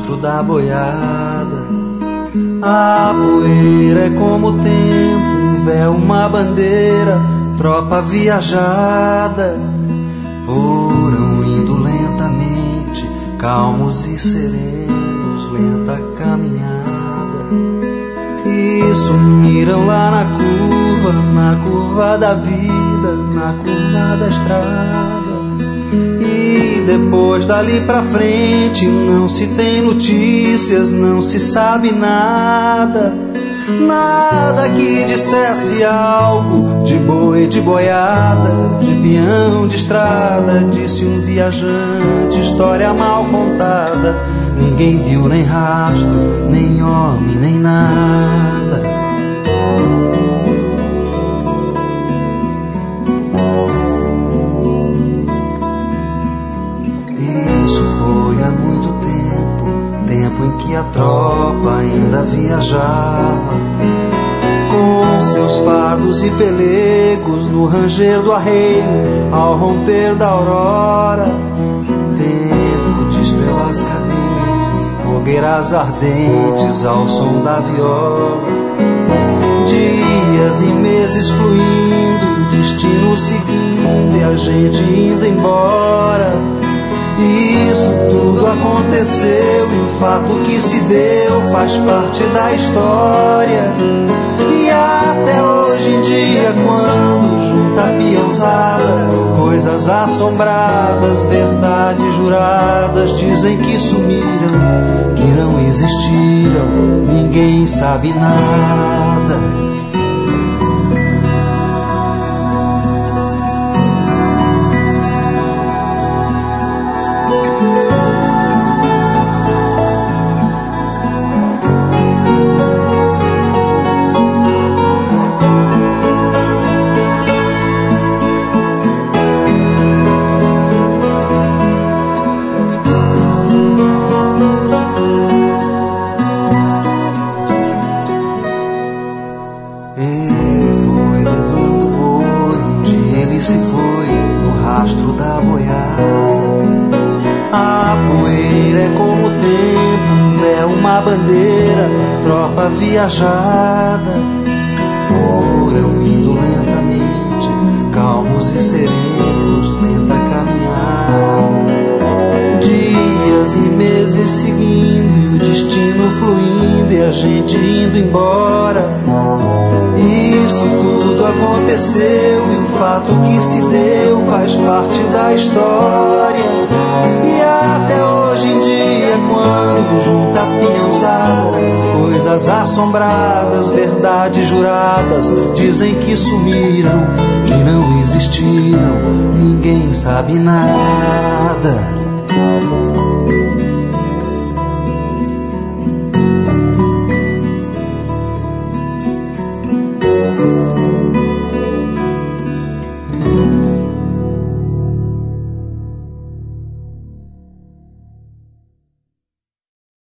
rastro da boiada. A poeira é como o tempo, um véu, uma bandeira, tropa viajada. Foram indo lentamente, calmos e serenos, lenta caminhada. E sumiram lá na curva da vida, na curva da estrada. E depois dali pra frente não se tem notícias, não se sabe nada. Nada que dissesse algo de boi, de boiada, de peão, de estrada. Disse um viajante, história mal contada. Ninguém viu nem rastro, nem homem, nem nada. Isso foi há muito tempo, tempo em que a tropa ainda viajava, com seus fardos e pelegos no ranger do arreio, ao romper da aurora. Tempo de estrelas cadentes, fogueiras ardentes ao som da viola. Dias e meses fluindo, destino seguindo e a gente indo embora. Isso tudo aconteceu e o fato que se deu faz parte da história. E até hoje em dia, quando junta a peãozada, coisas assombradas, verdades juradas, dizem que sumiram, que não existiram, ninguém sabe nada. Viajada, foram indo lentamente, calmos e serenos, lenta caminhada. Dias e meses seguindo, e o destino fluindo, e a gente indo embora. Isso tudo aconteceu, e o fato que se deu faz parte da história. E até hoje em dia, quando junta a peãozada, coisas assombradas, verdades juradas, dizem que sumiram, que não existiram, ninguém sabe nada.